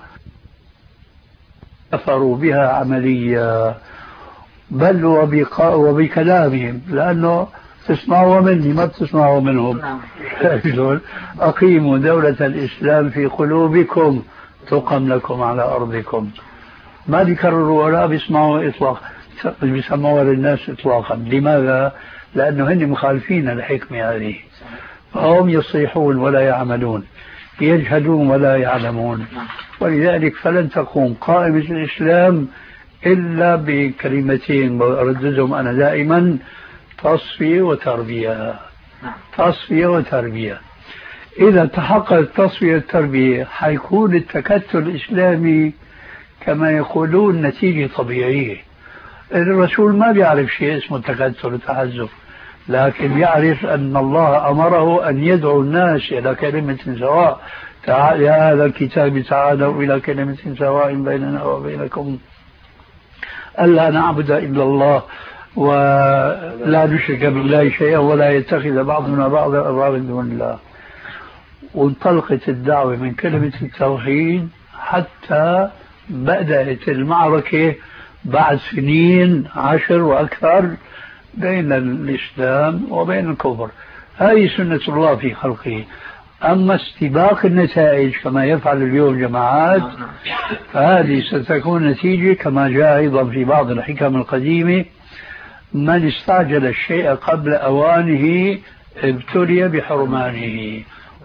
كفروا بها عملية، بل وبكلامهم، لأنه تسمعوا مني ما بتسمعوا منهم. أقيموا دولة الإسلام في قلوبكم تقم لكم على أرضكم. ما بيكرروا ولا بيسمعوا إطلاقا، بيسمعوا للناس إطلاقا. لماذا؟ لأنه هن مخالفين الحكمة هذه، فهم يصيحون ولا يعملون، يجهلون ولا يعلمون. ولذلك فلن تقوم قائمة الإسلام إلا بكلمتين برددهم أنا دائما: تصفية وتربية. تصفية وتربية. إذا تحقق التصفية والتربية حيكون التكتل الإسلامي كما يقولون نتيجة طبيعية. الرسول ما بيعرف شيء اسمه تكتل وتحزب، لكن يعرف أن الله أمره أن يدعو الناس إلى كلمة سواء. يا أهل الكتاب تعالوا إلى كلمة سواء بيننا وبينكم ألا نعبد إلا الله ولا نشرك بالله شيئا ولا يتخذ بعضنا بعضا أربابا من دون الله. وانطلقت الدعوة من كلمة التوحيد حتى بدأت المعركة بعد سنين 10 وأكثر بين الإسلام وبين الكفر. هذه سنة الله في خلقه. أما استباق النتائج كما يفعل اليوم جماعات فهذه ستكون نتيجة كما جاء أيضا في بعض الحكم القديمة: من استعجل الشيء قبل أوانه ابتلي بحرمانه.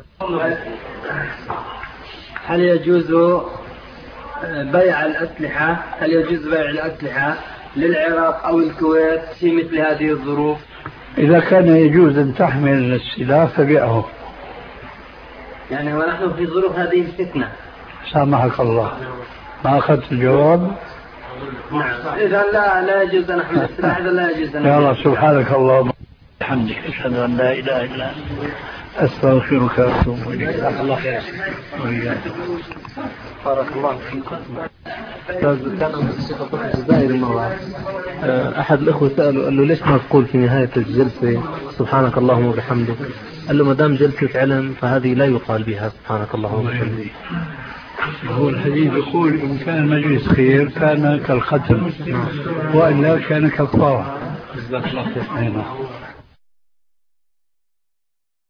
هل يجوز بيع الأسلحة؟ هل يجوز بيع الأسلحة للعراق أو الكويت في مثل هذه الظروف؟ إذا كان يجوز أن تحمل السلاح فبيعه. يعني ونحن في ظروف هذه الفتنة. سامحك الله، ما أخذت الجواب؟ نعم. إذا لا يجوز أن نحمل السلاح، إذا لا يجوز أن يا الله سبحانك اللهم وبحمدك أشهد أن لا إله إلا أنت أستغفرك وأتوب إليك. جزاك الله خير. بارك الله فيكم. أحد الأخوة سأله قال له ليش ما تقول في نهاية الجلسة سبحانك اللهم وبحمدك؟ قال له ما دام جلسة علم فهذه لا يقال بها سبحانك اللهم وبحمدك. هو الحديث يقول إن كان مجلس خير كان كالختم وإلا كان كالطاعة. جزاك الله خير.